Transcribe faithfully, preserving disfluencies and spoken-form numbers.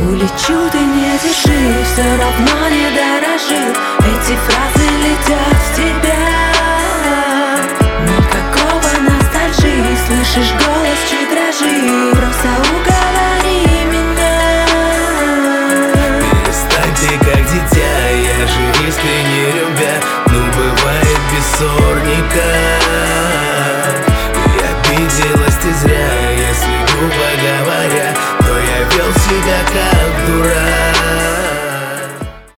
Улечу, ты не дыши, все равно не дорожи. Эти фразы летят в тебя. Никакого ностальжи, слышишь?